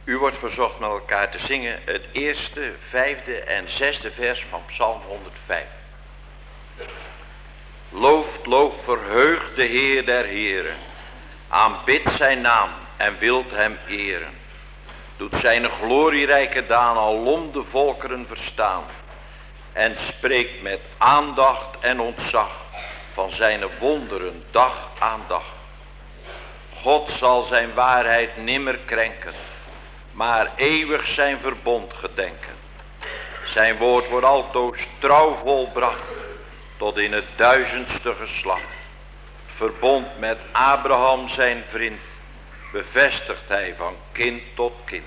U wordt verzocht met elkaar te zingen het eerste, vijfde en zesde vers van Psalm 105. Looft, verheugt de Heer der Heren. Aanbidt zijn naam en wilt hem eren. Doet zijn glorierijke daan alom de volkeren verstaan. En spreekt met aandacht en ontzag van zijn wonderen dag aan dag. God zal zijn waarheid nimmer krenken, maar eeuwig zijn verbond gedenken. Zijn woord wordt altoos trouw volbracht, tot in het 1000ste geslacht. Verbond met Abraham zijn vriend, bevestigt hij van kind tot kind.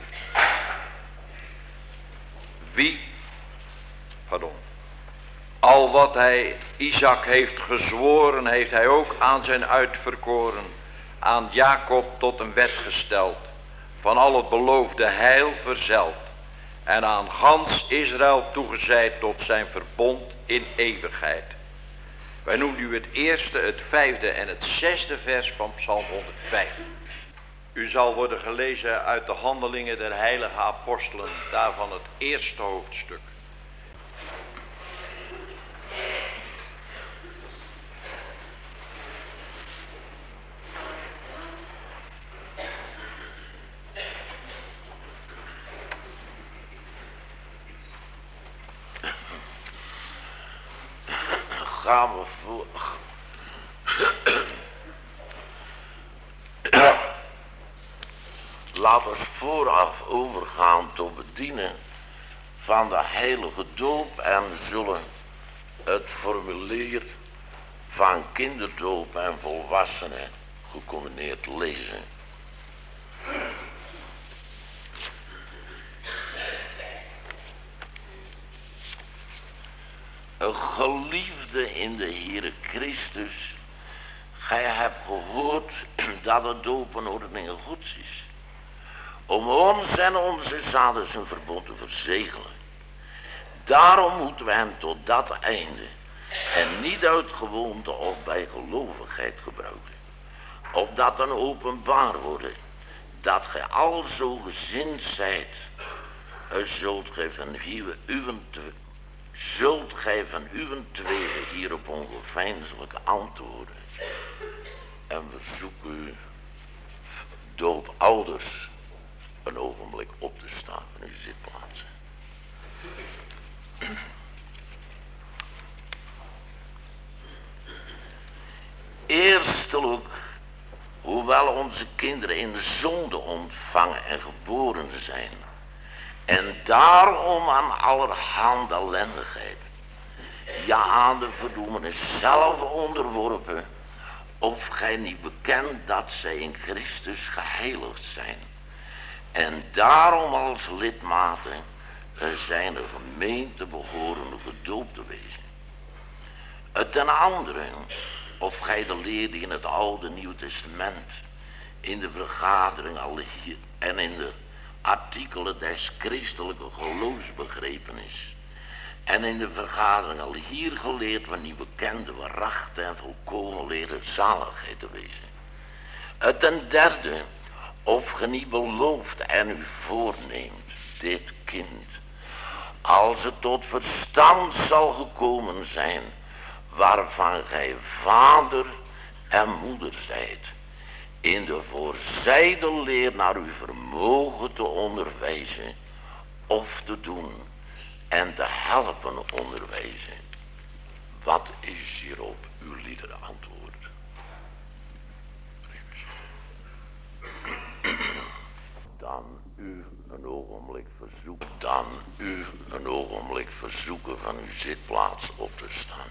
Al wat hij Isaac heeft gezworen, heeft hij ook aan zijn uitverkoren, aan Jacob tot een wet gesteld, van al het beloofde heil verzeld, en aan gans Israël toegezeid tot zijn verbond in eeuwigheid. Wij noemen u het eerste, het vijfde en het zesde vers van Psalm 105. U zal worden gelezen uit de Handelingen der Heilige Apostelen, daarvan het eerste hoofdstuk. Gaan we voor. Laten we vooraf overgaan tot bedienen van de heilige doop en zullen het formulier van kinderdoop en volwassenen gecombineerd lezen. Geliefde in de Heere Christus, gij hebt gehoord dat de doop een ordening Gods is, om ons en onze zaden zijn verbond te verzegelen. Daarom moeten we hem tot dat einde en niet uit gewoonte of bij gelovigheid gebruiken, opdat dan openbaar worden dat gij al zo gezind zijt, zult gij van uw tweede hierop ongeveinselijk antwoorden. En verzoek u doopouders een ogenblik op te staan van uw zitplaatsen. Eerstelijk, hoewel onze kinderen in de zonde ontvangen en geboren zijn, en daarom aan allerhande ellendigheid, ja aan de verdoemenis zelf onderworpen, of gij niet bekend dat zij in Christus geheiligd zijn, en daarom als lidmaten zijn de gemeente behorende gedoopt te wezen. Ten andere, of gij de leer die in het Oude Nieuwe Testament, in de vergadering al hier en in de artikelen des christelijke geloofsbegrepenis en in de vergadering al hier geleerd wat niet bekende waarachtige en volkomen leren zaligheid te wezen. Ten derde, of ge niet belooft en u voorneemt dit kind, als het tot verstand zal gekomen zijn, waarvan gij vader en moeder zijt, in de voorzijde leer naar uw vermogen te onderwijzen of te doen en te helpen onderwijzen. Wat is hierop uw liedere antwoord? Dan u een ogenblik verzoeken van uw zitplaats op te staan.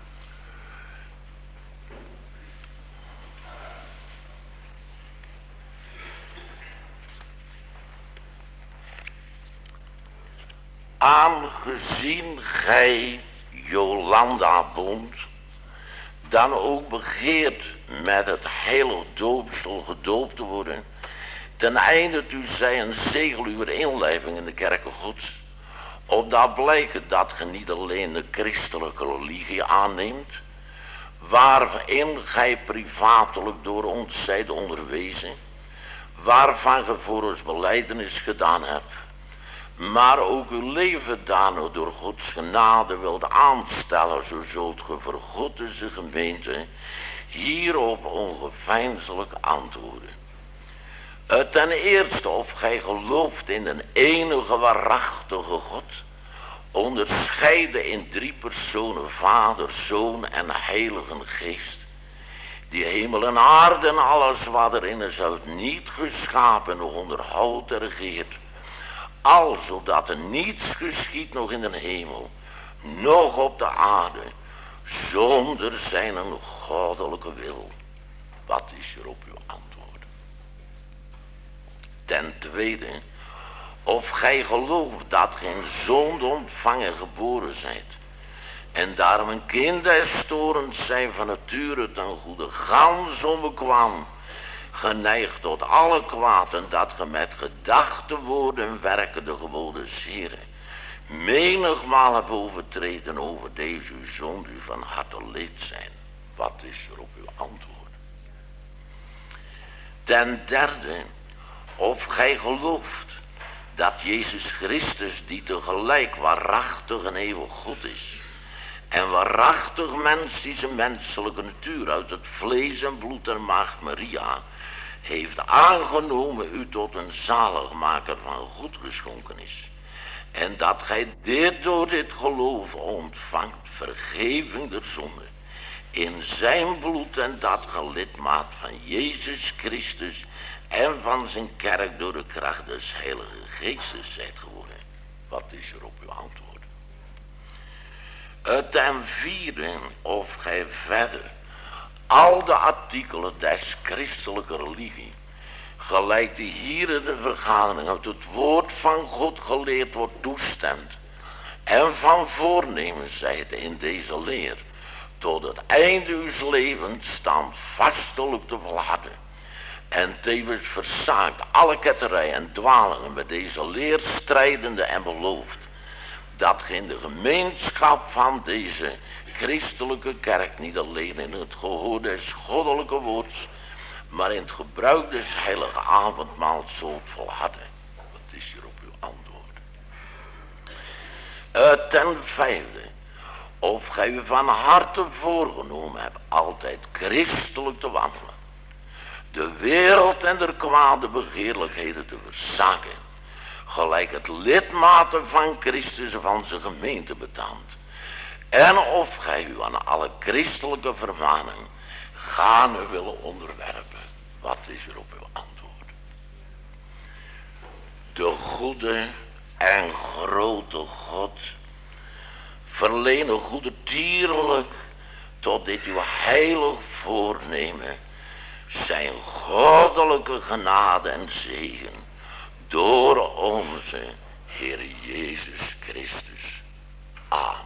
Aangezien gij Jolanda Bond dan ook begeert met het heilig doopsel gedoopt te worden, ten einde u zij een zegel uw inlijving in de kerken Gods, opdat blijken dat ge niet alleen de christelijke religie aanneemt, waarin gij privatelijk door ons zijt onderwezen, waarvan ge voor ons belijdenis gedaan hebt, maar ook uw leven daarna door Gods genade wilt aanstellen, zo zult ge voor God en zijn gemeente hierop ongeveinselijk antwoorden. Ten eerste of gij gelooft in een enige waarachtige God, onderscheiden in 3 personen, Vader, Zoon en Heilige Geest, die hemel en aarde en alles wat erin is uit niet geschapen en onderhoudt en regeert, al zodat er niets geschiedt nog in de hemel, nog op de aarde, zonder zijn een goddelijke wil. Wat is er op uw antwoord? Ten tweede, of gij gelooft dat geen zonde ontvangen geboren zijt, en daarom een kind des torens zijn van nature ten goede, gans onbekwaam, geneigd tot alle kwaad, en dat ge met gedachten, woorden en werken de gewone zere menigmaal hebt overtreden over deze uw zonde u van harte leed zijn. Wat is er op uw antwoord? Ten derde, of gij gelooft dat Jezus Christus, die tegelijk waarachtig en eeuwig God is en waarachtig mens die zijn menselijke natuur uit het vlees en bloed der maagd Maria heeft aangenomen u tot een zaligmaker van goed geschonken is, en dat gij door dit geloof ontvangt vergeving der zonde in zijn bloed, en dat ge lidmaat van Jezus Christus en van zijn kerk door de kracht des Heilige Geestes zijt geworden. Wat is er op uw antwoord? Ten vierde, of gij verder al de artikelen des christelijke religie, gelijk die hier in de vergadering uit het woord van God geleerd wordt, toestemt, en van voornemen zijt in deze leer tot het einde uws levens standvastelijk te volharden, en tevens verzaakt alle ketterij en dwalingen met deze leer strijdende, en belooft dat ge in de gemeenschap van deze christelijke kerk niet alleen in het gehoor des goddelijke woords, maar in het gebruik des heilige avondmaals zult volharden. Wat is hier op uw antwoord? Ten vijfde, of gij u van harte voorgenomen hebt altijd christelijk te wandelen, de wereld en de kwade begeerlijkheden te verzaken, gelijk het lidmaten van Christus van zijn gemeente betaamt, en of gij u aan alle christelijke vermaning gaarne willen onderwerpen. Wat is er op uw antwoord? De goede en grote God, verleen een goede tierlijk tot dit uw heilig voornemen zijn goddelijke genade en zegen door onze Heer Jezus Christus. Amen.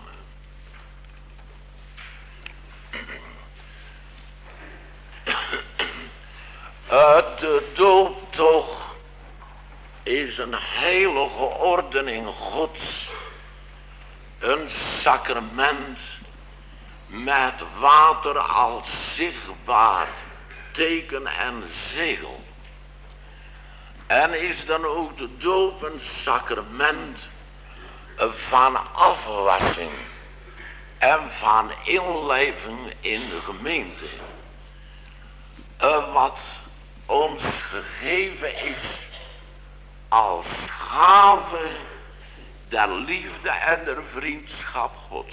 De dooptocht is een heilige ordening Gods, een sacrament met water als zichtbaar teken en zegel. En is dan ook de doop een sacrament van afwassing en van inlijving in de gemeente. Wat ons gegeven is als gave der liefde en der vriendschap Gods.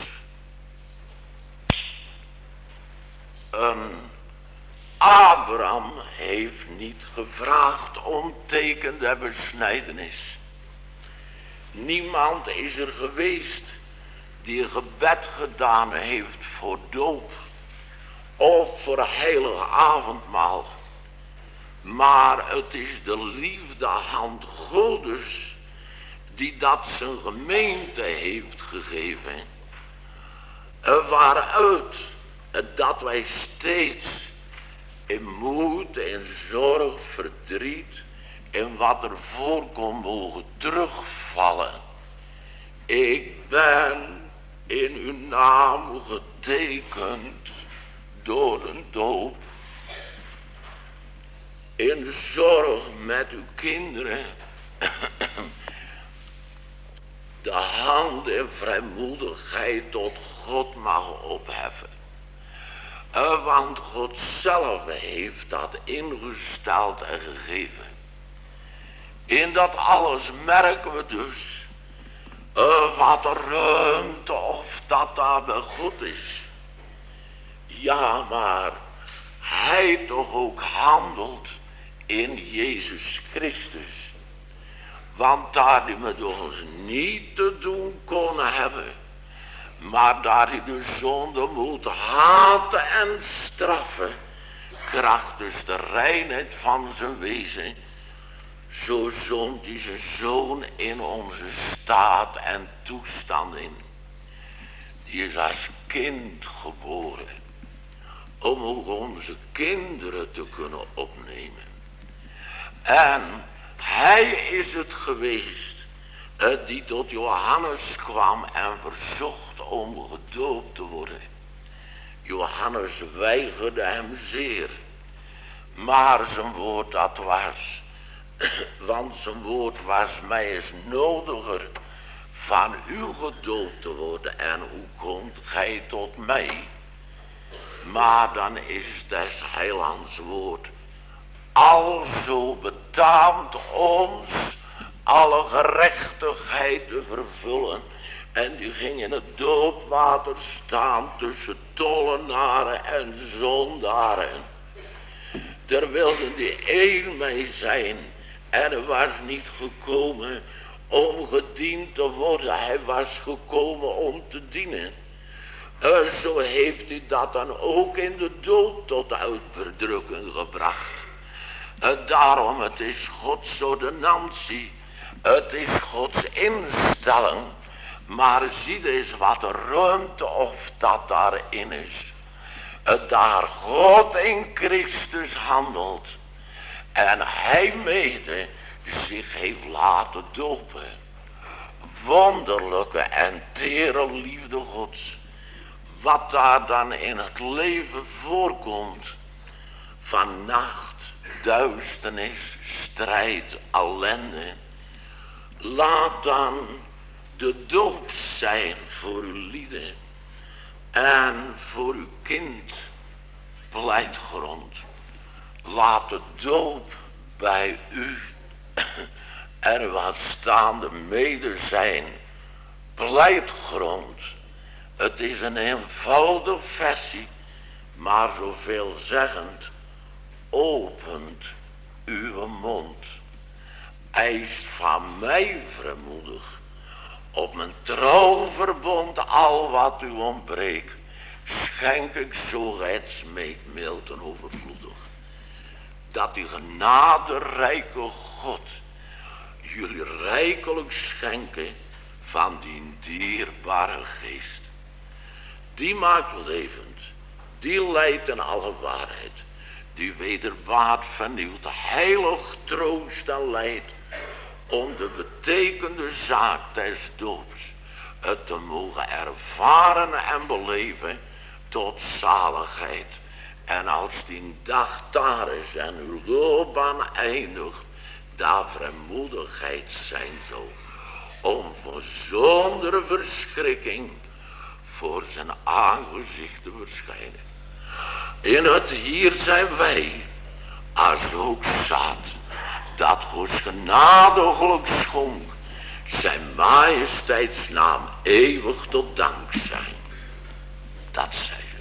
Abraham heeft niet gevraagd om teken der besnijdenis. Niemand is er geweest die een gebed gedaan heeft voor doop of voor heilige avondmaal. Maar het is de liefdehand Godes die dat zijn gemeente heeft gegeven. Waaruit dat wij steeds in moed, in zorg, verdriet, in wat er voorkomt mogen terugvallen. Ik ben in uw naam getekend door een doop. in zorg met uw kinderen de hand in vrijmoedigheid tot God mag opheffen. Want God zelf heeft dat ingesteld en gegeven. In dat alles merken we dus wat de ruimte of dat daar bij God is. Ja, maar hij toch ook handelt in Jezus Christus. Want daar die met ons niet te doen kon hebben, maar daar hij de zonde moet haten en straffen, krachtens de reinheid van zijn wezen, zo zond hij zijn zoon in onze staat en toestand in. Die is als kind geboren, om ook onze kinderen te kunnen opnemen. En hij is het geweest die tot Johannes kwam en verzocht om gedoopt te worden. Johannes weigerde hem zeer, maar zijn woord dat was, want zijn woord was: mij is nodiger van u gedoopt te worden en hoe komt gij tot mij? Maar dan is des heilands woord alzo betaamt ons alle gerechtigheid te vervullen. En die ging in het doopwater staan tussen tollenaren en zondaren. Er wilde die één mee zijn en hij was niet gekomen om gediend te worden, hij was gekomen om te dienen. Zo heeft hij dat dan ook in de dood tot uitdrukking gebracht. Daarom, het is Gods ordonnantie, het is Gods instelling, maar zie eens wat de ruimte of dat daarin is. Daar God in Christus handelt en hij mede zich heeft laten dopen. Wonderlijke en tere liefde Gods. Wat daar dan in het leven voorkomt van nacht, duisternis, strijd, ellende. Laat dan de doop zijn voor uw lieden en voor uw kind pleitgrond. Laat de doop bij u er wat staande mede zijn pleitgrond. Het is een eenvoudige versie, maar zoveelzeggend: opent uw mond, eist van mij vrijmoedig op mijn trouwverbond al wat u ontbreekt, schenk ik zo het smeekt mild en overvloedig, dat die genaderijke God jullie rijkelijk schenken van die dierbare geest. Die maakt levend, die leidt in alle waarheid, die wederbaat vernieuwt, heilig troost en leidt, om de betekende zaak des doops het te mogen ervaren en beleven tot zaligheid. En als die dag daar is en uw loopbaan eindigt, daar vrijmoedigheid zijn zal, om zonder verschrikking voor zijn aangezicht te verschijnen. In het hier zijn wij, als ook zat, dat Gods genadiglijk schonk, zijn majesteitsnaam eeuwig tot dank zijn. Dat zij wil.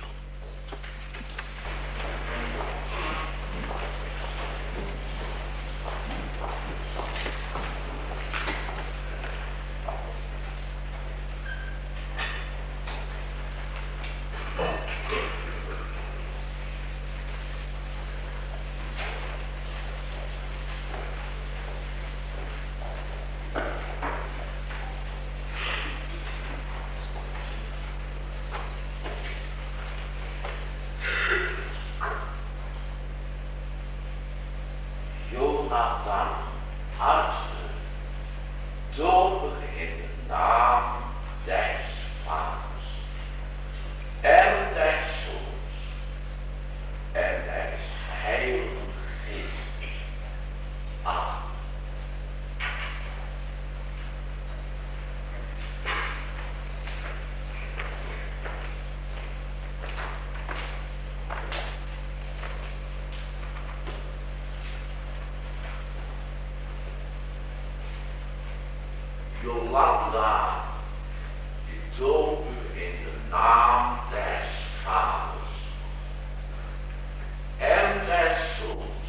Jolanda, ik doop u in de naam des Vaders en des Zoons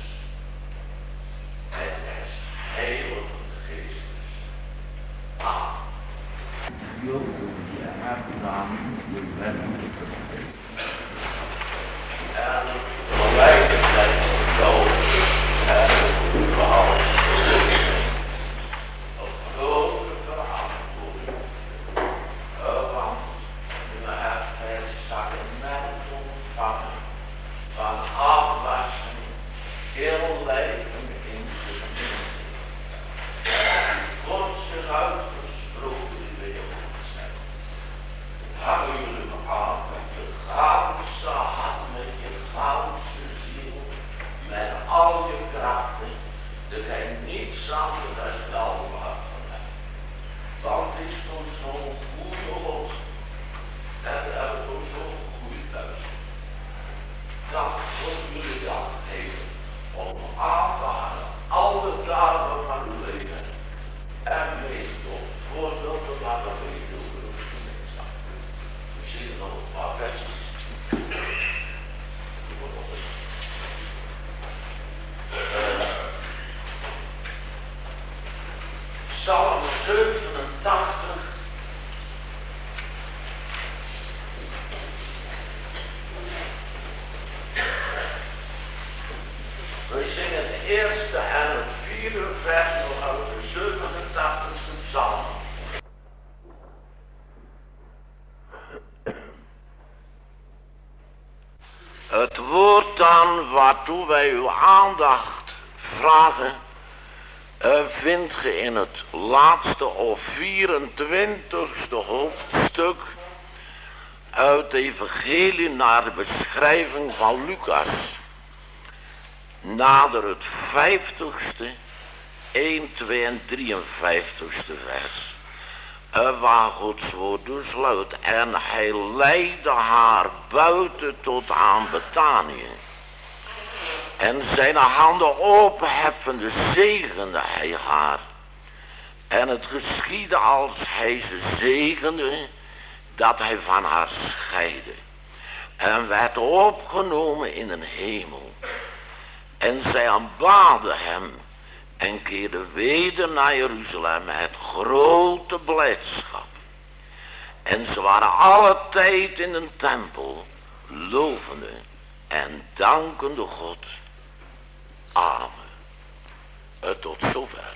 en des Heilige Geestes. Amen. Je hebt dan je wennen gegeven. En tegelijkertijd gedood en behouden. Psalm 87. We zingen het eerste en het vierde vers nog uit de 87e psalm. Het woord dan waartoe wij uw aandacht vragen, vindt ge in het laatste of 24ste hoofdstuk uit de evangelie naar de beschrijving van Lucas. Nader het 50ste, 1, 2 en 53ste vers. Waar Gods woord dus luidt. En hij leidde haar buiten tot aan Betanië. En zijn handen opheffende zegende hij haar. En het geschiedde als hij ze zegende, dat hij van haar scheidde. En werd opgenomen in een hemel. En zij aanbaden hem en keerde weder naar Jeruzalem met grote blijdschap. En ze waren alle tijd in een tempel, lovende en dankende God. Amen. Tot zover.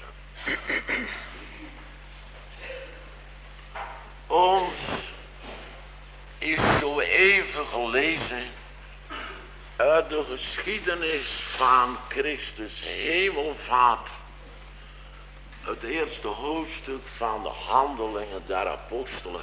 Ons is zo even gelezen uit de geschiedenis van Christus hemelvaart. Het eerste hoofdstuk van de Handelingen der Apostelen.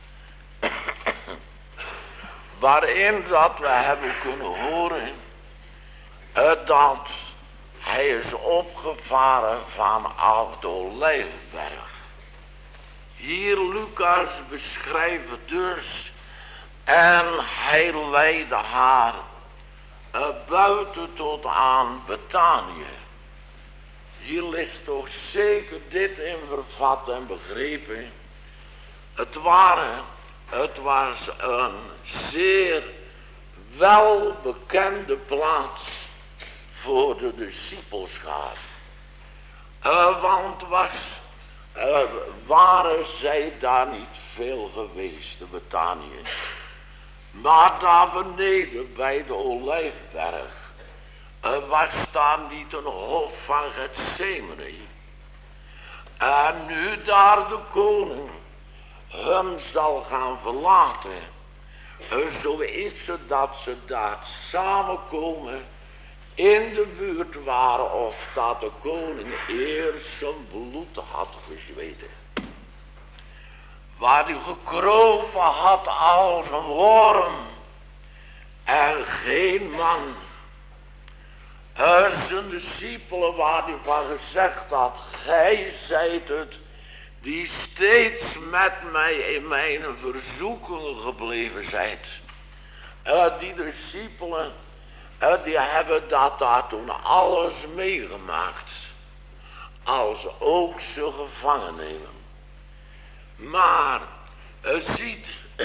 Waarin dat we hebben kunnen horen dat hij is opgevaren vanaf de Olijfberg. Hier Lucas beschrijft dus. En hij leidde haar buiten tot aan Betanië. Hier ligt toch zeker dit in vervat en begrepen. Het was een zeer welbekende plaats voor de discipelschap. Want waren zij daar niet veel geweest, de Betanië. Maar daar beneden bij de Olijfberg was daar niet een hof van Getsemane. En nu daar de koning hem zal gaan verlaten, zo is het dat ze daar samenkomen in de buurt waren of dat de koning eerst zijn bloed had gezweten. Waar hij gekropen had als een worm en geen man. Zijn discipelen waar hij van gezegd had, gij zijt het die steeds met mij in mijn verzoekingen gebleven zijt. Die discipelen, die hebben dat daar toen alles meegemaakt. Als ook ze gevangen nemen. Maar, ziet,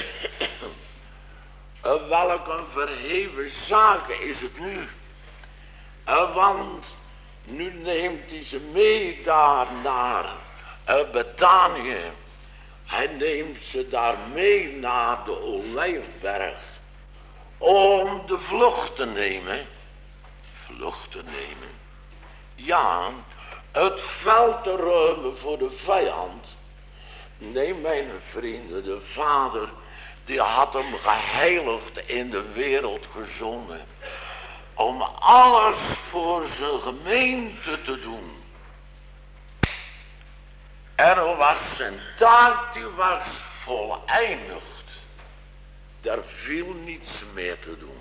welk een verheven zaak is het nu. Want nu neemt hij ze mee daar naar Betanië. Hij neemt ze daar mee naar de Olijfberg. Om de vlucht te nemen. Vlucht te nemen. Ja, het veld te ruimen voor de vijand. Nee, mijn vrienden, de Vader, die had hem geheiligd in de wereld gezonden. Om alles voor zijn gemeente te doen. En was zijn taak, die was voleindigd. Daar viel niets meer te doen.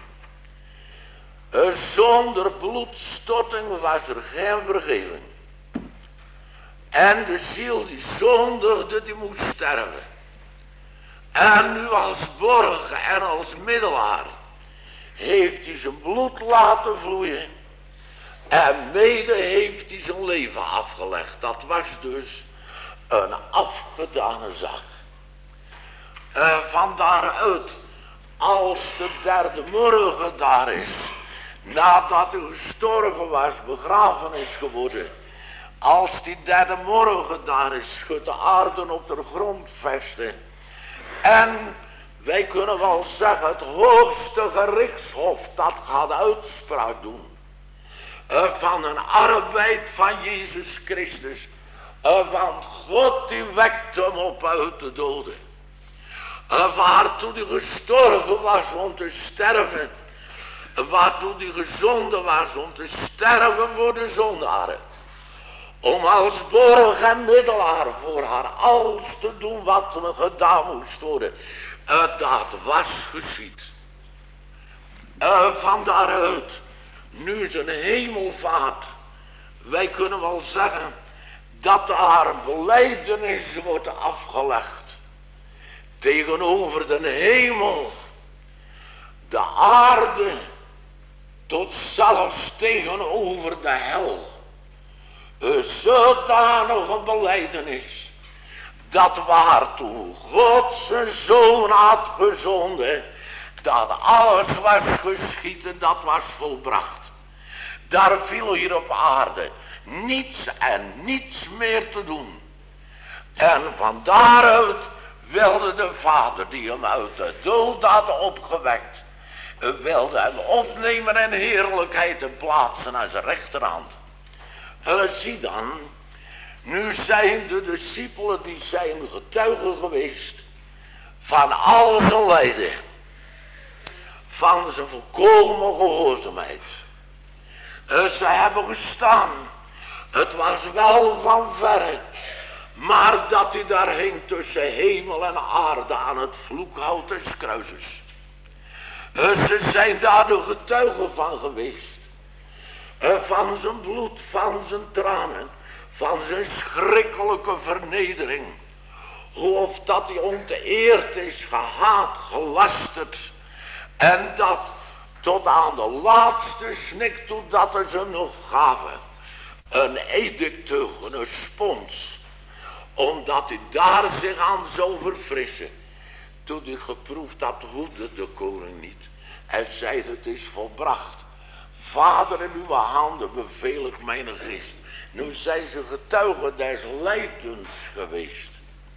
Zonder bloedstorting was er geen vergeving. En de ziel die zondigde, die moest sterven. En nu als borg en als middelaar heeft hij zijn bloed laten vloeien. En mede heeft hij zijn leven afgelegd. Dat was dus een afgedane zaak. Van daaruit, als de derde morgen daar is, nadat u gestorven was, begraven is geworden. Als die derde morgen daar is, schudt de aarde op de grond vesten. En wij kunnen wel zeggen, het hoogste gerichtshof, dat gaat uitspraak doen. Van een arbeid van Jezus Christus. Want God die wekt hem op uit de doden. Waartoe hij gestorven was om te sterven. Waartoe hij gezonden was om te sterven voor de zondaren. Om als borg en middelaar voor haar alles te doen wat er gedaan moest worden. Dat was geschied. Van daaruit, nu zijn hemelvaart. Wij kunnen wel zeggen dat haar belijdenis wordt afgelegd. Tegenover de hemel, de aarde, tot zelfs tegenover de hel. Zodanige belijdenis, dat waartoe God zijn zoon had gezonden, dat alles was geschieden, dat was volbracht. Daar viel hier op aarde niets en niets meer te doen. En van daaruit wilde de Vader die hem uit de dood had opgewekt, wilde hem opnemen en heerlijkheid te plaatsen aan zijn rechterhand. Zie dan, nu zijn de discipelen die zijn getuigen geweest van al zijn lijden, van zijn volkomen gehoorzaamheid. Ze hebben gestaan, het was wel van verre, maar dat hij daar hing tussen hemel en aarde aan het vloekhout des kruises. Ze zijn daar de getuigen van geweest. Van zijn bloed, van zijn tranen, van zijn schrikkelijke vernedering. Of dat hij onteerd is, gehaat, gelasterd. En dat tot aan de laatste snik toe dat hij ze nog gaven. Een edicteug, een spons. Omdat hij daar zich aan zou verfrissen. Toen hij geproefd had, hoefde de koning niet. Hij zei, het is volbracht. Vader, in uw handen beveel ik mijn geest. Nu zijn ze getuigen des lijdens geweest.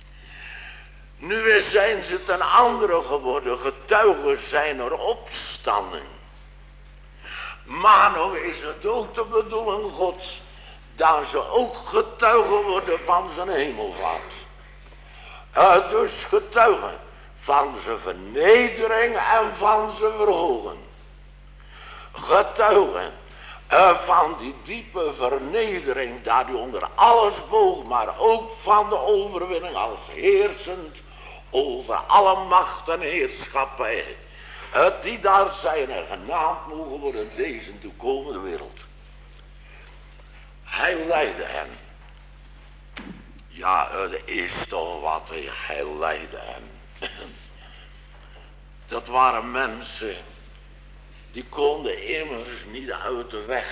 Nu zijn ze ten andere geworden, getuigen zijn er opstanding. Maar nu is het ook de bedoeling Gods, dat ze ook getuigen worden van zijn hemelvaart. Dus getuigen van zijn vernedering en van zijn verhogen. Getuigen van die diepe vernedering, dat hij onder alles boog, maar ook van de overwinning als heersend over alle macht en heerschappij, die daar zijn en genaamd mogen worden in deze toekomende wereld. Hij leidde hen. Ja, het is toch wat, hij leidde hen. Dat waren mensen die konden immers niet uit de weg.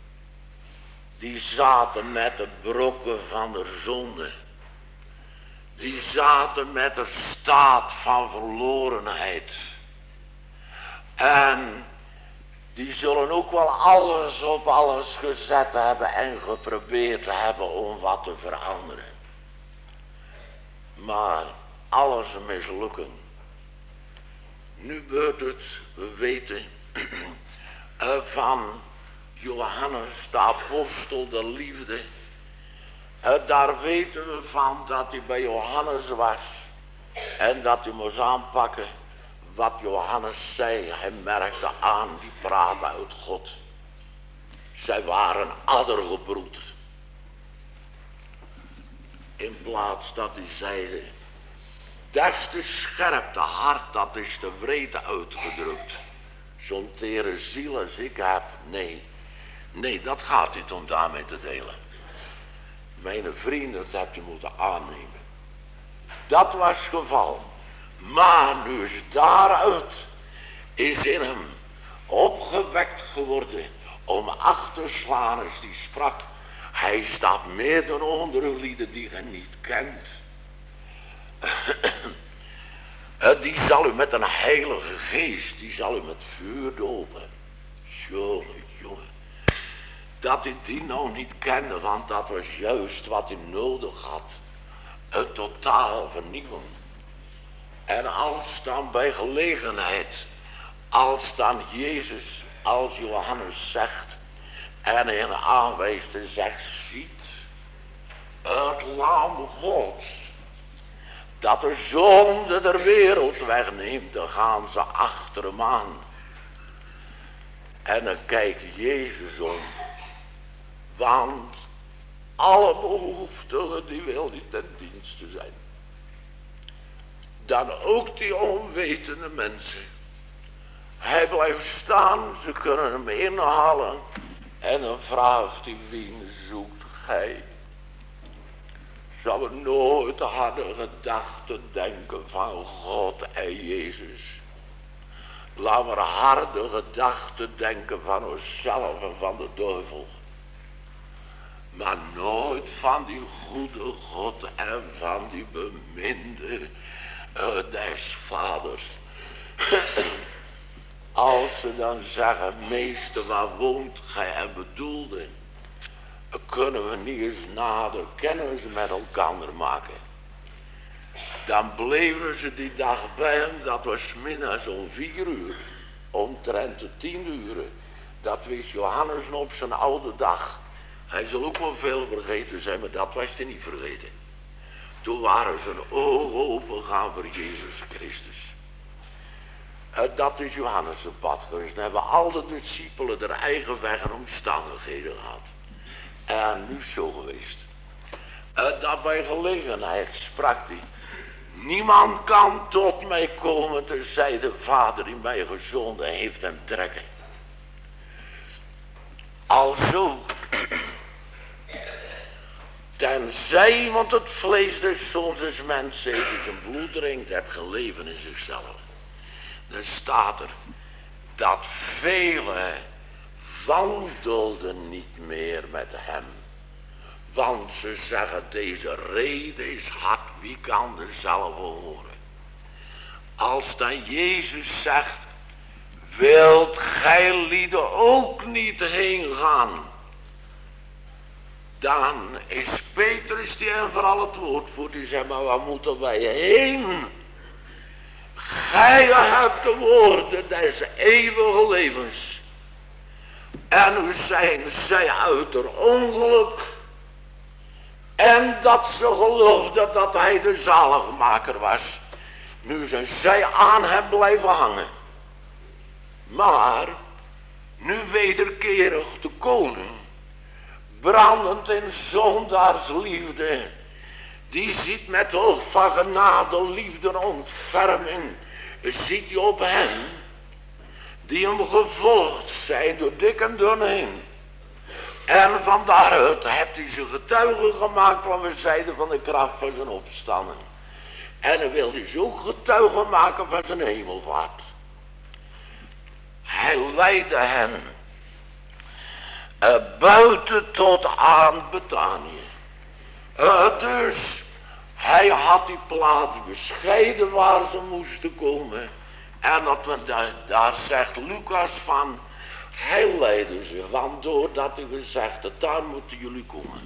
Die zaten met de brokken van de zonde. die zaten met een staat van verlorenheid. En die zullen ook wel alles op alles gezet hebben en geprobeerd hebben om wat te veranderen. Maar alles mislukken. Nu wordt het, we weten, van Johannes de apostel de liefde. Daar weten we van dat hij bij Johannes was. En dat hij moest aanpakken wat Johannes zei. Hij merkte aan, die praatte uit God. Zij waren addergebroed. In plaats dat hij zeide, des te scherp, te hard, dat is te wreed uitgedrukt. Zo'n tere ziel als ik heb, nee, dat gaat niet om daarmee te delen. Mijn vrienden, dat heb je moeten aannemen. Dat was het geval. Maar nu is daaruit, is in hem opgewekt geworden om achter te slaan als die sprak. Hij staat midden onder lieden die je niet kent. Die zal u met een heilige geest, die zal u met vuur dopen. Jongen. Dat hij die nou niet kende, want dat was juist wat hij nodig had. Een totaal vernieuwen. En als dan bij gelegenheid, als dan Jezus, als Johannes zegt, en in aanwijst en zegt, ziet, het lam Gods, dat de zonde der wereld wegneemt, dan gaan ze achter hem aan. En dan kijkt Jezus om, want alle behoeftigen die wil niet ten dienste zijn. Dan ook die onwetende mensen. Hij blijft staan, ze kunnen hem inhalen. En dan vraagt hij, wie zoekt gij? Zou we nooit hadden gedacht te denken van God en Jezus. Laat maar harde gedachten denken van onszelf en van de duivel. Maar nooit van die goede God en van die beminde des vaders. Als ze dan zeggen, meester, waar woont gij en bedoelde, kunnen we niet eens nader kennis met elkaar maken. Dan bleven ze die dag bij hem, dat was middags om 4 uur, omtrent de 10 uren. Dat wist Johannes op zijn oude dag. Hij zal ook wel veel vergeten zijn, maar dat was hij niet vergeten. Toen waren zijn ogen open gaan voor Jezus Christus. Dat is Johannes' pad geweest. Dan hebben al de discipelen hun eigen weg en omstandigheden gehad. En nu is zo geweest. Dat bij gelegenheid sprak hij. Niemand kan tot mij komen, tenzij de Vader die mij gezonden heeft hem trekken. Alzo. Tenzij iemand het vlees des zoons des mens eet, die zijn bloed drinkt, heeft geleven in zichzelf. Dan staat er dat velen wandelden niet meer met hem. Want ze zeggen, deze rede is hard, wie kan dezelfde horen? Als dan Jezus zegt, wilt gij lieden ook niet heen gaan? Dan is Petrus die hem vooral het woord voert. Die zegt, maar waar moeten wij heen? Gij hebt de woorden des eeuwige levens. En nu zijn zij uit haar ongeluk. En dat ze geloofden dat hij de zaligmaker was. Nu zijn zij aan hem blijven hangen. Maar, nu wederkerig de koning, brandend in zondaarsliefde, die ziet met oog van genade, liefde en ontferming, ziet hij op hen, die hem gevolgd zijn door dik en dun heen. En van daaruit heeft hij ze getuigen gemaakt, wat we zeiden, van de kracht van zijn opstanding. En dan wil hij ze ook getuigen maken van zijn hemelvaart. Hij leidde hen buiten tot aan Betanië. Dus Hij had die plaats bescheiden waar ze moesten komen. En daar zegt Lucas van, hij leidde ze, want doordat hij gezegd had, daar moeten jullie komen.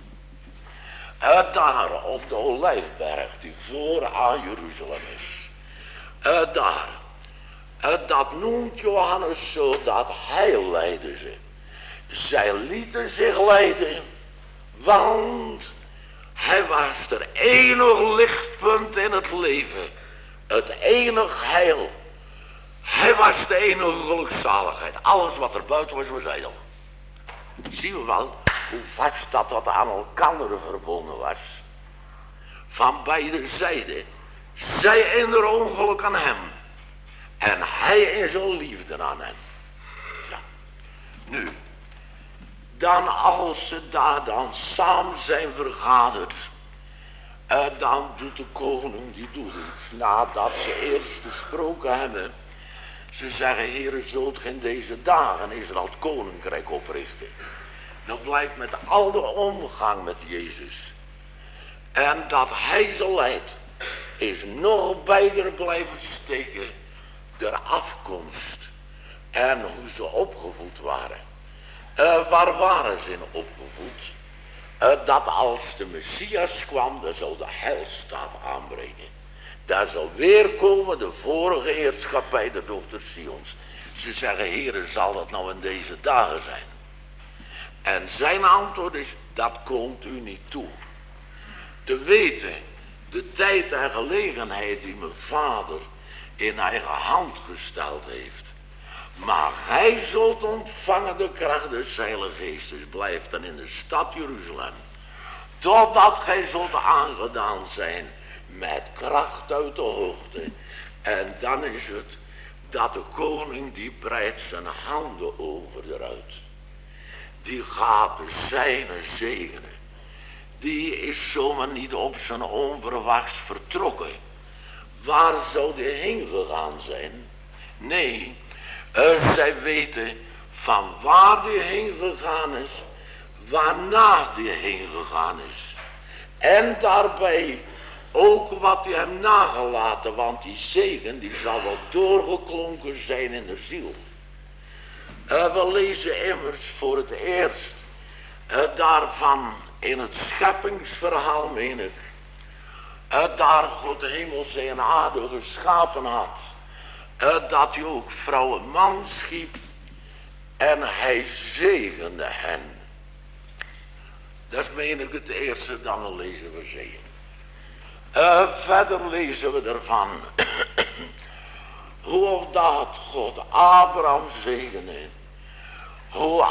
Daar op de Olijfberg, die voor aan Jeruzalem is. Daar. Dat noemt Johannes zo, dat hij leidde ze. Zij lieten zich leiden, want hij was er enig lichtpunt in het leven. Het enig heil. Hij was de enige gelukzaligheid. Alles wat er buiten was, was ijdel. Zien we wel hoe vast dat aan elkaar verbonden was. Van beide zijden. Zij in haar ongeluk aan hem. En hij in zijn liefde aan hem. Ja. Nu. Dan als ze daar dan samen zijn vergaderd. Dan doet de koning, die doet iets. Nadat ze eerst gesproken hebben. Ze zeggen, Heere, zult ge in deze dagen Israël het koninkrijk oprichten. Dat blijkt met al de omgang met Jezus. En dat hij ze leidt, is nog bijder blijven steken de afkomst. En hoe ze opgevoed waren. Waar waren ze in opgevoed? Dat als de Messias kwam, dan zou de heilstaat aanbreken. Daar zal weer komen de vorige heerschappij, de dochter Sions. Ze zeggen, Heere, zal dat nou in deze dagen zijn? En zijn antwoord is, dat komt u niet toe. Te weten, de tijd en gelegenheid die mijn vader in eigen hand gesteld heeft. Maar gij zult ontvangen de kracht des Heilige Geestes, blijft dan in de stad Jeruzalem. Totdat gij zult aangedaan zijn met kracht uit de hoogte. En dan is het dat de koning die breidt zijn handen over eruit. Die gaat de zijne zegenen. Die is zomaar niet op zijn onverwachts vertrokken. Waar zou die heen gegaan zijn? Nee, zij weten van waar die heen gegaan is, waarna die heen gegaan is. En daarbij ook wat hij hem nagelaten, want die zegen die zal wel doorgeklonken zijn in de ziel. We lezen immers voor het eerst daarvan in het scheppingsverhaal, meen ik. Daar God de hemel zee en aarde geschapen had. Dat hij ook vrouw en man schiep. En hij zegende hen. Dat is meen ik het eerste, dan lezen we zegen. Verder lezen we ervan. Hoe of dat God Abraham zegende. Hoe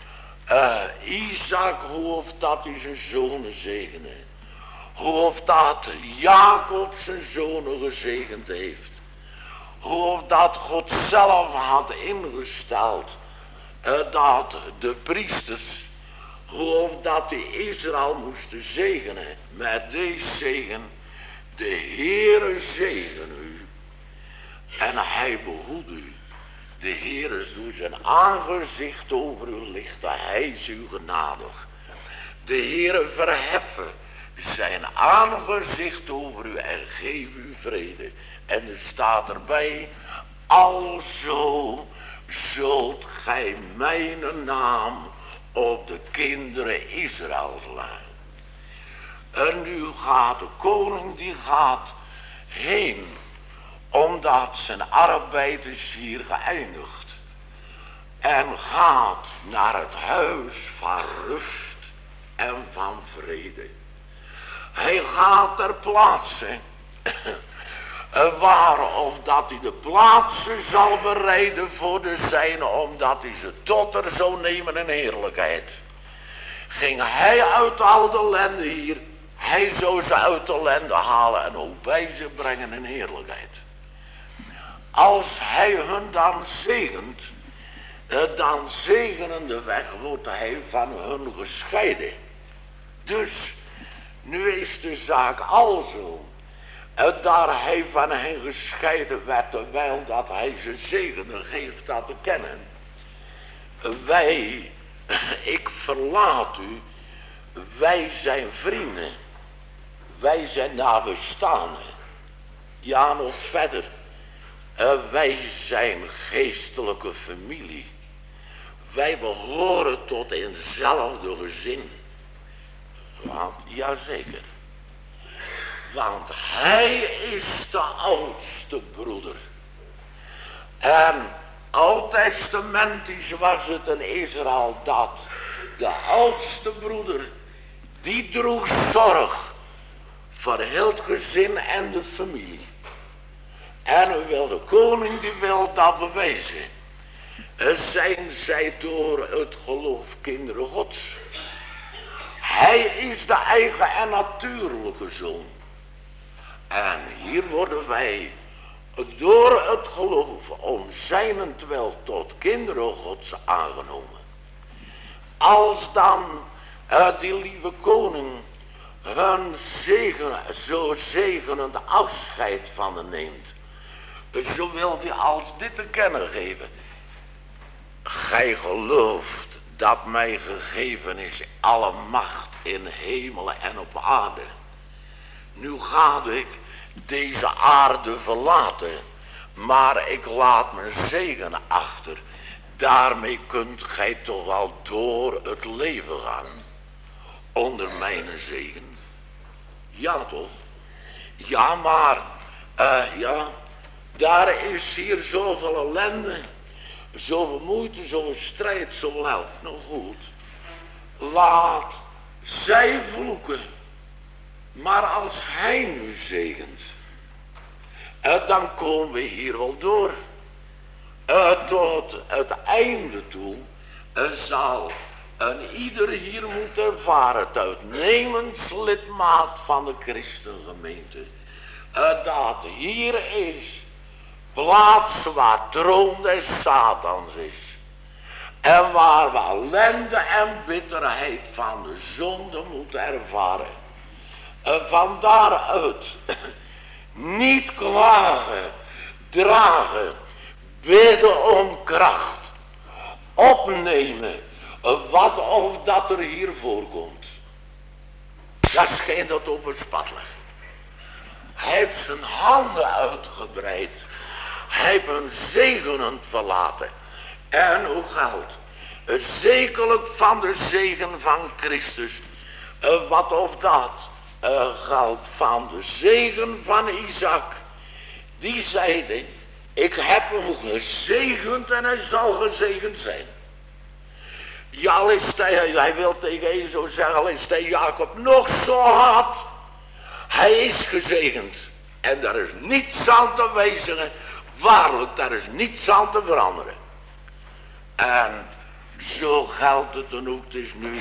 Isaac, hoe of dat hij zijn zonen zegende. Hoe of dat Jacob zijn zonen gezegend heeft. Hoe of dat God zelf had ingesteld. Dat de priesters. Hoe of dat die Israël moesten zegenen. Met deze zegen. De Heere zegen u. En hij behoedt u. De Heere doet zijn aangezicht over u lichten. Hij is u genadig. De Heere verheffen zijn aangezicht over u en geef u vrede. En er staat erbij. Alzo zult gij mijn naam op de kinderen Israëls leggen. En nu gaat de koning, die gaat heen, omdat zijn arbeid is hier geëindigd. En gaat naar het huis van rust en van vrede. Hij gaat ter plaatse waar of dat hij de plaatsen zal bereiden voor de zijnen, omdat hij ze tot er zou nemen in heerlijkheid. Ging hij uit al de ellende hier, hij zou ze uit de ellende halen en ook bij ze brengen in heerlijkheid. Als hij hun dan zegent, dan zegenende weg wordt hij van hun gescheiden. Dus nu is de zaak alzo. Daar hij van hen gescheiden werd, terwijl dat hij ze zegende, geeft dat te kennen. Ik verlaat u, wij zijn vrienden. wij zijn nabestaanden. Ja, nog verder. Wij zijn geestelijke familie. Wij behoren tot eenzelfde gezin. Want, jazeker. Want hij is de oudste broeder. En oud-testamentisch was het in Israël dat de oudste broeder, die droeg zorg voor heel het gezin en de familie. En de koning die wil dat bewijzen. Zijn zij door het geloof kinderen Gods. Hij is de eigen en natuurlijke zoon. En hier worden wij door het geloof om zijnentwil tot kinderen Gods aangenomen. Als dan die lieve koning hun zo zegenend afscheid van hen neemt, zo wil hij als dit te kennen geven. Gij gelooft dat mij gegeven is alle macht in hemel en op aarde. Nu ga ik deze aarde verlaten, maar ik laat mijn zegen achter. Daarmee kunt gij toch wel door het leven gaan. Onder mijn zegen. Ja toch? Ja, maar ja, daar is hier zoveel ellende, zoveel moeite, zoveel strijd, zoveel hel. Nou goed, laat zij vloeken. Maar als hij nu zegent, dan komen we hier wel door. Tot het einde toe zal ieder hier moeten ervaren, het uitnemend lidmaat van de christengemeente, dat hier is plaats waar troon des Satans is. En waar we ellende en bitterheid van de zonde moeten ervaren. Van daaruit niet klagen, dragen, bidden om kracht, opnemen wat of dat er hier voorkomt. Dat schijnt dat op het pad ligt. Hij heeft zijn handen uitgebreid. Hij heeft een zegenend verlaten. En hoe geldt? Zekerlijk van de zegen van Christus. Wat of dat geldt van de zegen van Isaac. Die zeide, ik heb hem gezegend en hij zal gezegend zijn. Ja, al is hij wil tegen Ezo zeggen, al is hij Jacob nog zo hard. Hij is gezegend. En daar is niets aan te wijzigen. Waarlijk, daar is niets aan te veranderen. En zo geldt het dan ook. Het is nu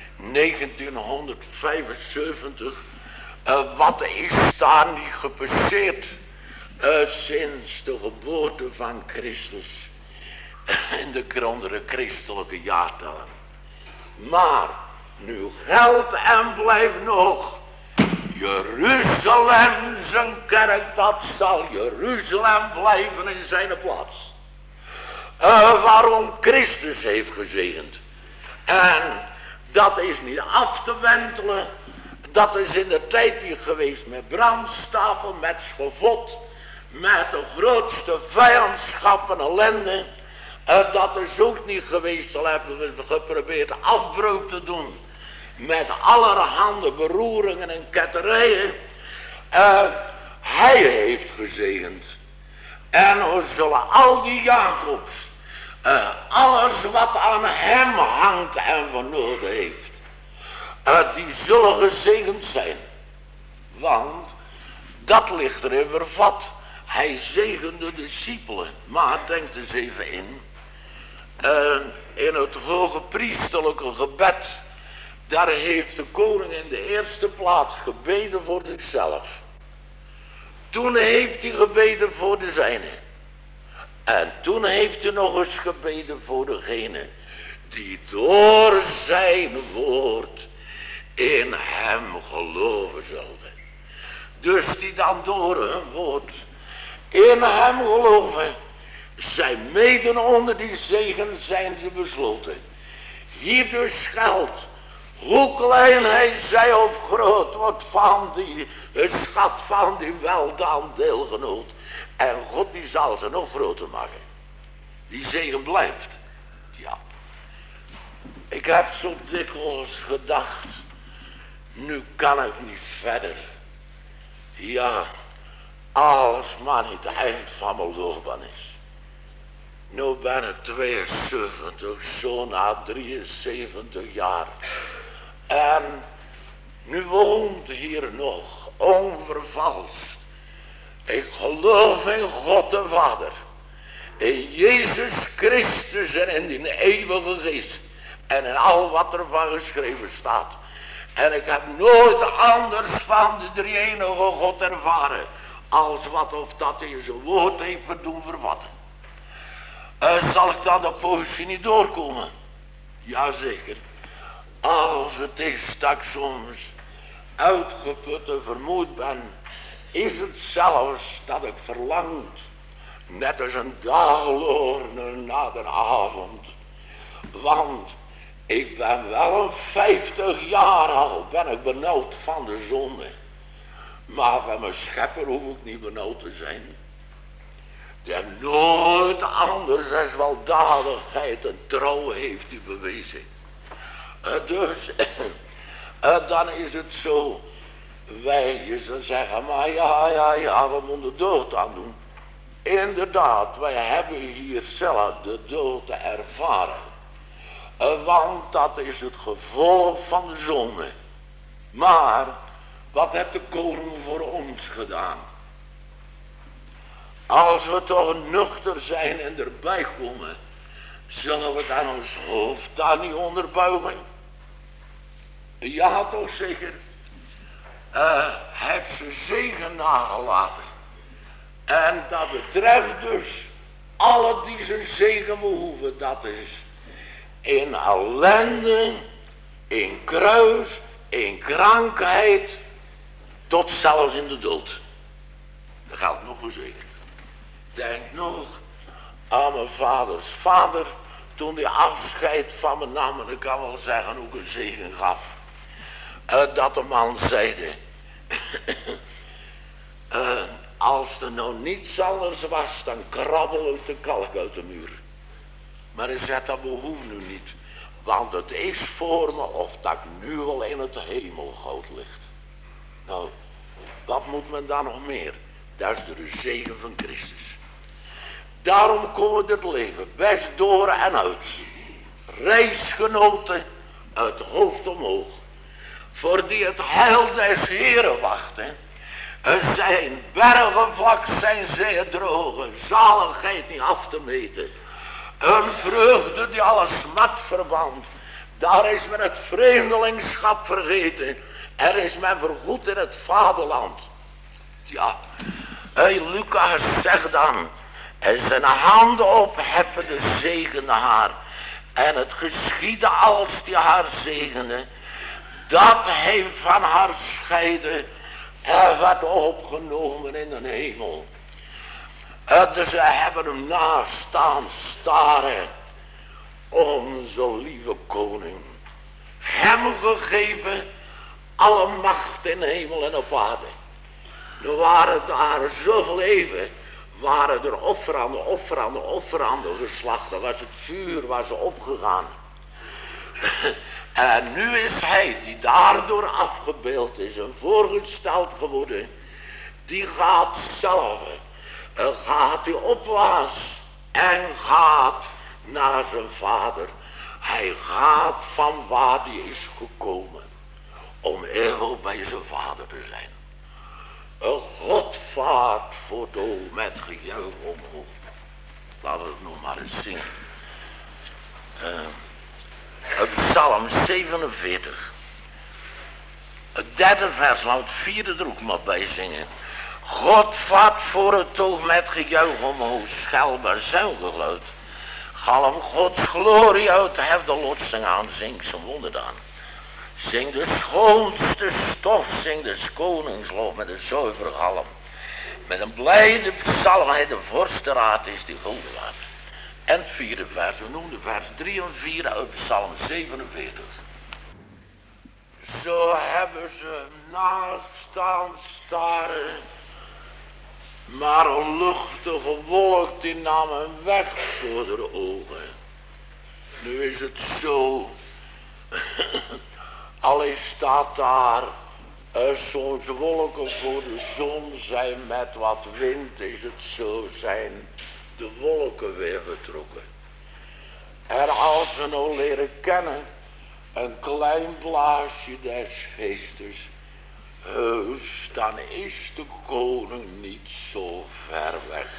1975. Wat is daar niet gepasseerd sinds de geboorte van Christus in de andere christelijke jaartallen. Maar nu geldt en blijft nog Jeruzalem zijn kerk, dat zal Jeruzalem blijven in zijn plaats. Waarom Christus heeft gezegend. En dat is niet af te wentelen. Dat is in de tijd niet geweest met brandstapel, met schavot, met de grootste vijandschap en ellende. Dat is ook niet geweest, al hebben we geprobeerd afbreuk te doen. Met allerhande beroeringen en ketterijen. Hij heeft gezegend. En we zullen al die Jacobs, alles wat aan hem hangt en van nodig heeft, die zullen gezegend zijn. Want dat ligt erin vervat. Hij zegende de discipelen. Maar denk eens even in het hoge priesterlijke gebed, daar heeft de koning in de eerste plaats gebeden voor zichzelf. Toen heeft hij gebeden voor de zijne. En toen heeft hij nog eens gebeden voor degene die door zijn woord in hem geloven zouden. Dus die dan door hun woord in hem geloven, zijn mede onder die zegen zijn ze besloten. Hier dus geldt Hoe klein hij zij of groot wordt van die schat van die weldaan deelgenoot. En God die zal ze nog groter maken. Die zegen blijft. Ja. Ik heb zo dikwijls gedacht. Nu kan ik niet verder. Ja. Als maar niet het eind van mijn loopbaan is. Nu ben ik 72, zo na 73 jaar. En nu woont hier nog onvervalst. Ik geloof in God de Vader. In Jezus Christus en in die eeuwige geest. En in al wat er van geschreven staat. En ik heb nooit anders van de drie-enige God ervaren. Als wat of dat hij zijn woord heeft doen vervatten. Zal ik dan de poosje niet doorkomen? Jazeker. Als het is dat ik soms uitgeput en vermoeid ben, is het zelfs dat ik verlangt, net als een dagloorn na de avond. Want ik ben wel een 50 jaar al, ben ik benauwd van de zonde. Maar van mijn schepper hoef ik niet benauwd te zijn. Die nooit anders als weldadigheid en trouw heeft hij bewezen. Dus dan is het zo. Wij zullen zeggen, maar ja, we moeten de dood aan doen. Inderdaad, wij hebben hier zelf de dood ervaren. Want dat is het gevolg van de zonde. Maar, wat heeft de koning voor ons gedaan? Als we toch nuchter zijn en erbij komen, zullen we dan ons hoofd daar niet onderbuigen? Ja, toch zeker. Heeft ze zegen nagelaten. En dat betreft dus alle die zijn zegen behoeven. Dat is in ellende, in kruis, in krankheid, tot zelfs in de dood. Dat geldt nog gezegend. Denk nog aan mijn vaders vader, toen hij afscheid van me nam, en ik kan wel zeggen ook een zegen gaf. Dat de man zeide, als er nou niets anders was, dan krabbel ik de kalk uit de muur. Maar hij zegt, dat behoeft nu niet, want het is voor me of dat ik nu al in het hemelgoud ligt. Nou, wat moet men dan nog meer? Dat is de zegen van Christus. Daarom komen we het leven best door en uit. Reisgenoten uit hoofd omhoog. Voor die het heil des Heren wachten. Er zijn bergen vlak, zijn zeeën droge. Zaligheid niet af te meten. Een vreugde die alle smat verband. Daar is men het vreemdelingschap vergeten. Er is men vergoed in het vaderland. Ja, Lucas zegt dan. En zijn handen opheffen de zegende haar. En het geschiedde als die haar zegende. Dat hij van haar scheidde. En werd opgenomen in de hemel. Dus ze hebben hem naast staan staren. Onze lieve koning. Hem gegeven alle macht in hemel en op aarde. Er waren daar zoveel even. Waren er offeranden geslacht. Dan was het vuur, was opgegaan. En nu is hij, die daardoor afgebeeld is en voorgesteld geworden, die gaat zelf, gaat hij opwaarts en gaat naar zijn vader. Hij gaat van waar hij is gekomen, om eeuwig bij zijn vader te zijn. Een God vaart voor de met gejuich omhoog. Laten we het nog maar eens zien. Psalm 47. Het derde vers, laat het vierde er ook maar bij zingen. God vaart voor het oog met gejuich omhoog, schel bazuingeluid. Galm Gods glorie uit, hef de lotsing aan, zing zijn wonderdaan. Zing de schoonste stof, zing de koningslof met een zuiver galm. Met een blijde psalm, hij de vorstenraad is die hulde waard. En het vierde vers, we noemden vers 3 en 4 uit Psalm 47. Zo hebben ze naast staan staren. Maar een luchtige wolk die nam hem weg voor de ogen. Nu is het zo. Alleen staat daar soms wolken voor de zon zijn met wat wind, is het zo, zijn de wolken weer vertrokken. En als we nou leren kennen, een klein blaasje des geestes, heus, dan is de koning niet zo ver weg.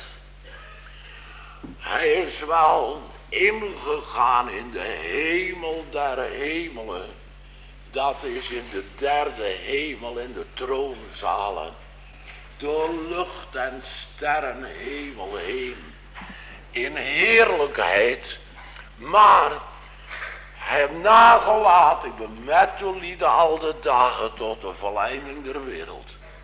Hij is wel ingegaan in de hemel der hemelen. Dat is in de derde hemel, in de troonzalen. Door lucht en sterrenhemel heen. In heerlijkheid. Maar hij heeft nagelaten met de lieden al de dagen tot de volleinding der wereld.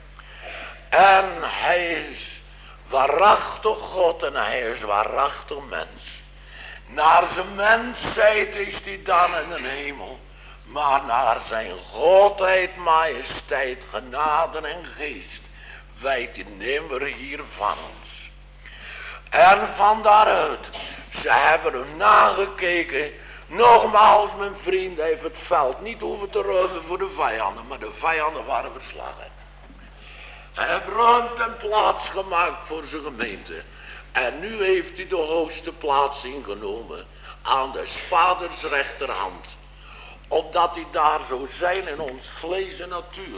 En hij is waarachtig God en hij is waarachtig mens. Naar zijn mensheid is hij dan in de hemel. Maar naar zijn godheid, majesteit, genade en geest wijdt hij nimmer hier van ons. En van daaruit, ze hebben hem nagekeken. Nogmaals, mijn vriend heeft het veld niet hoeven te ruimen voor de vijanden, maar de vijanden waren verslagen. Hij heeft ruimte en plaats gemaakt voor zijn gemeente. En nu heeft hij de hoogste plaats ingenomen aan des vaders rechterhand. Opdat hij daar zou zijn in ons vlees en natuur.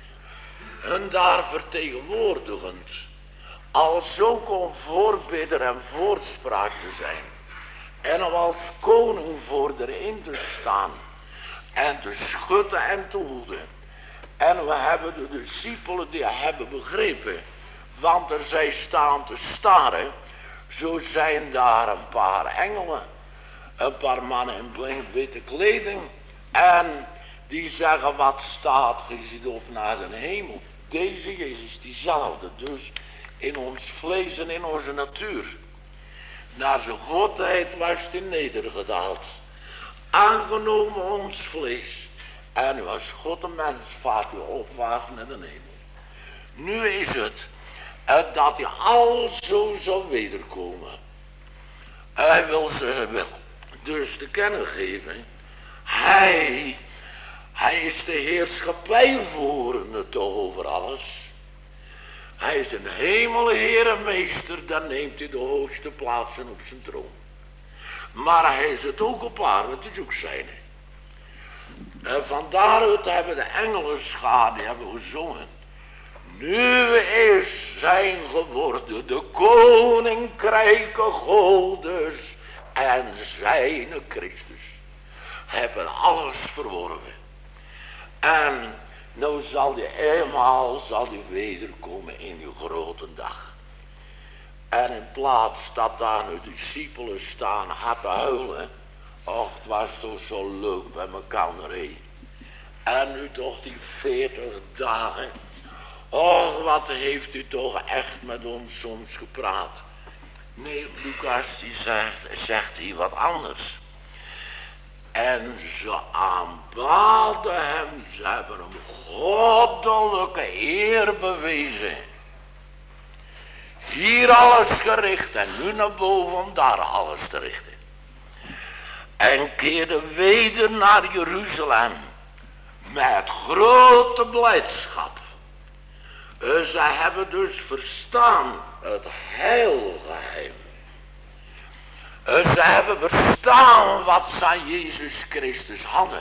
En daar vertegenwoordigend. Als ook om voorbidder en voorspraak te zijn. En om als koning voor erin te staan. En te schutten en te hoeden. En we hebben de discipelen die hebben begrepen. Want er zij staan te staren. Zo zijn daar een paar engelen. Een paar mannen in witte kleding. En die zeggen, wat staat, je ziet op naar de hemel. Deze Jezus, diezelfde, dus in ons vlees en in onze natuur. Naar zijn godheid was hij nedergedaald. Aangenomen ons vlees. En nu als God een mens vaart u opwaarts naar de hemel. Nu is het dat hij al zo zal wederkomen. Hij wil ze dus te kennen geven. Hij is de heerschappijvoerende toch over alles. Hij is een hemelheer en meester, dan neemt hij de hoogste plaatsen op zijn troon. Maar hij is het ook op aarde, het is ook zijn. En van daaruit hebben de engelen schade, hebben gezongen. Nu is zijn geworden de koninkrijke Godes en zijn Christus. Hebben alles verworven. En nou zal die eenmaal wederkomen in uw grote dag. En in plaats dat daar de discipelen staan had te huilen. Och, het was toch zo leuk bij elkaar. En nu toch die 40 dagen. Och, wat heeft u toch echt met ons soms gepraat. Nee, Lucas die zegt hier wat anders. En ze aanbaden hem, ze hebben hem goddelijke eer bewezen. Hier alles gericht en nu naar boven om daar alles te richten. En keerden weder naar Jeruzalem met grote blijdschap. Ze hebben dus verstaan het heilgeheim. Ze hebben verstaan wat ze aan Jezus Christus hadden.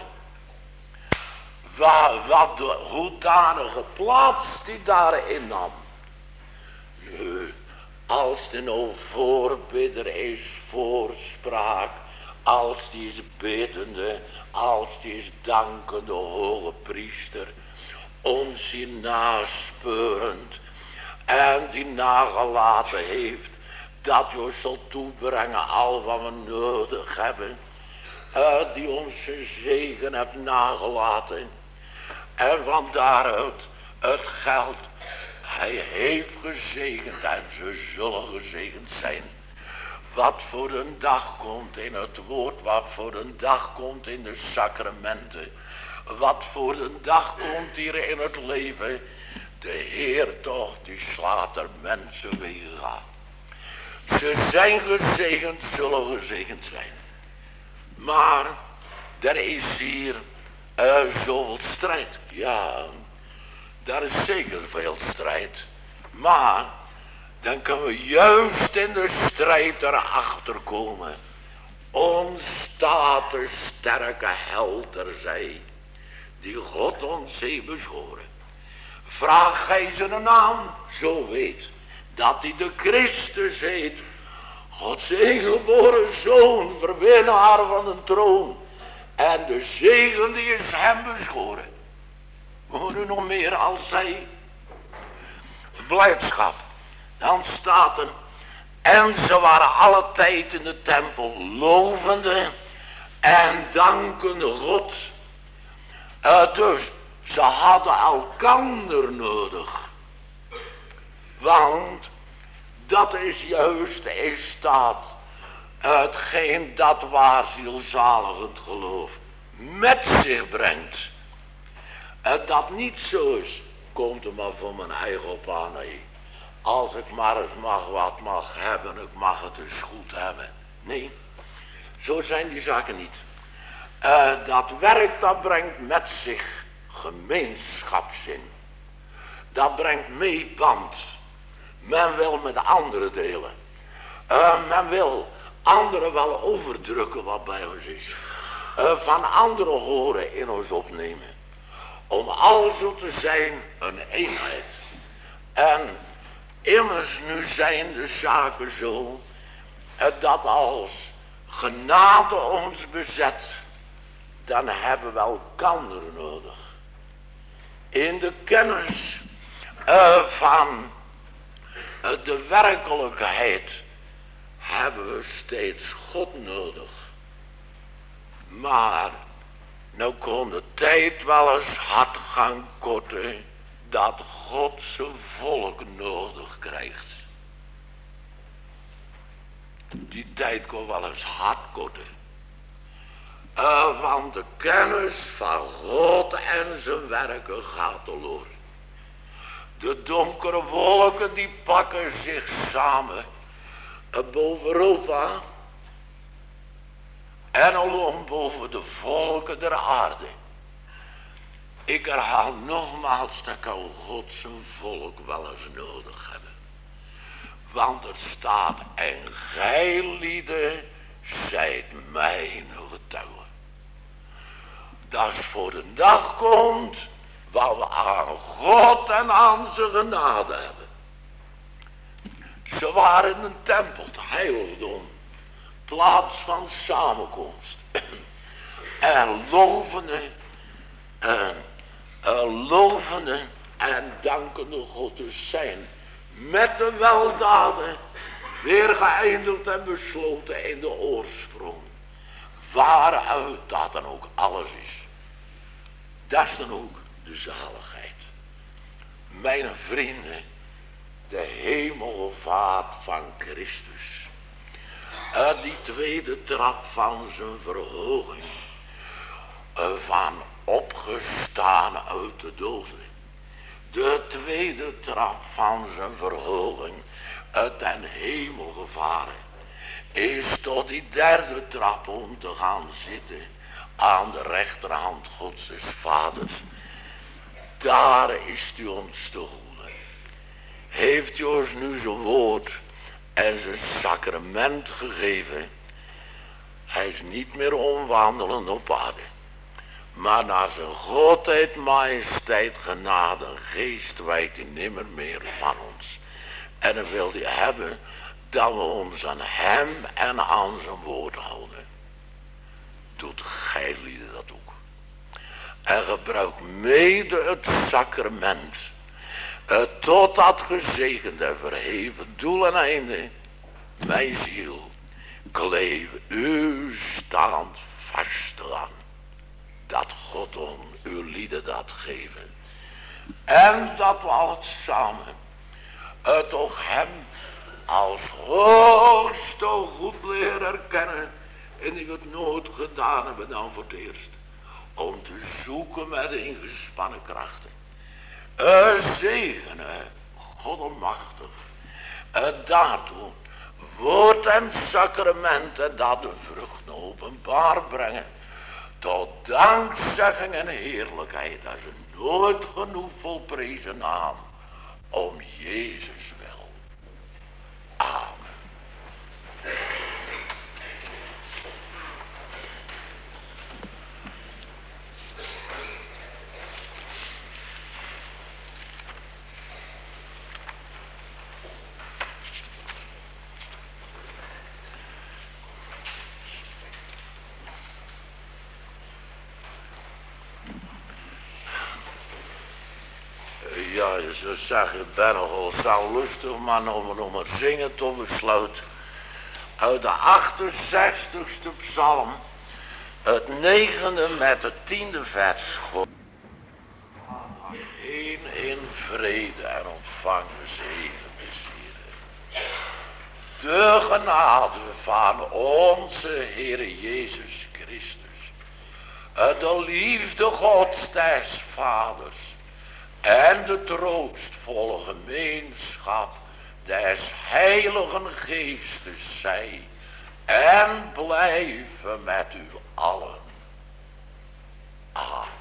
Wat de hoedanige plaats die daarin nam. Nu, als de nou voorbidder is, voorspraak, als die is biddende, als die is dankende hoge priester, ons hier naspeurend en die nagelaten heeft, dat je ons zal toebrengen al wat we nodig hebben, die ons zijn zegen hebt nagelaten. En van daaruit het geld, hij heeft gezegend en ze zullen gezegend zijn. Wat voor een dag komt in het woord, wat voor een dag komt in de sacramenten. wat voor de dag komt hier in het leven. De Heer toch, die slaat er mensen wegen aan. Ze zijn gezegend, zullen gezegend zijn. Maar er is hier zoveel strijd. Ja, daar is zeker veel strijd. Maar dan kunnen we juist in de strijd erachter komen. Ons staat de sterke held er zij, die God ons heeft bezworen. Vraag gij zijn naam, zo weet dat hij de Christus heet. Gods enigeboren zoon, verwinnaar van de troon. En de zegen die is hem beschoren. Moet u nog meer als zij? Blijdschap. Dan staat er. En ze waren alle tijd in de tempel lovende en dankende God. Dus ze hadden elkander nodig. Want dat is juist in staat hetgeen dat waar zielzaligend geloof met zich brengt. Dat niet zo is, komt er maar voor mijn eigen op aan. Nee. Als ik maar eens wat mag hebben, ik mag het eens goed hebben. Nee, zo zijn die zaken niet. Dat werk dat brengt met zich gemeenschapszin. Dat brengt mee band. Men wil met anderen delen. Men wil anderen wel overdrukken wat bij ons is. Van anderen horen in ons opnemen. Om alzo te zijn een eenheid. En immers nu zijn de zaken zo. Dat als genade ons bezet. Dan hebben we elkander nodig. In de kennis van de werkelijkheid hebben we steeds God nodig. Maar nou kon de tijd wel eens hard gaan korten dat God zijn volk nodig krijgt. Die tijd kon wel eens hard korten. Want de kennis van God en zijn werken gaat verloren. De donkere wolken die pakken zich samen boven Europa en alom boven de volken der aarde. Ik herhaal nogmaals dat kan God zijn volk wel eens nodig hebben. Want er staat, en gij lieden zijt mijn getuigen. Dat is voor de dag komt waar we aan God en aan zijn genade hebben. Ze waren in een tempel, het heiligdom, plaats van samenkomst. En lovende en dankende God dus zijn. Met de weldaden weer geëindigd en besloten in de oorsprong. Waaruit dat dan ook alles is. Dat is dan ook de zaligheid. Mijn vrienden, de hemelvaart van Christus. Die tweede trap van zijn verhoging. Van opgestaan uit de doden. De tweede trap van zijn verhoging. Ten hemel gevaren. Is tot die derde trap om te gaan zitten. Aan de rechterhand Gods des Vaders. Daar is hij ons te goede. Heeft hij ons nu zijn woord en zijn sacrament gegeven. Hij is niet meer omwandelen op aarde. Maar naar zijn godheid, majesteit, genade en geest wijdt hij nimmer meer van ons. En dan wil hij hebben dat we ons aan hem en aan zijn woord houden. Doet gij lieden dat ook. En gebruik mede het sacrament. Tot dat gezegend en verheven doel en einde. Mijn ziel, kleef u staand vast aan. Dat God om uw lieden dat geven. En dat we al samen toch hem als hoogste goed leren herkennen. En die het nooit gedaan hebben dan voor het eerst. om te zoeken met ingespannen krachten. Zegenen, God almachtig, daartoe woord en sacramenten dat de vruchten openbaar brengen, tot dankzegging en heerlijkheid als een nooit genoeg volprezen naam, om Jezus wil. Amen. Ja, je zou zeggen, ik ben nogal zo lustig, man, om het zingen tot besluit. Uit de 68ste psalm, het 9e met het 10e vers. Ga heen in vrede en ontvang de zegen des Heeren. De genade van onze Heere Jezus Christus, de liefde Gods des Vaders, en de troostvolle gemeenschap des Heiligen Geestes zij en blijven met u allen. Amen.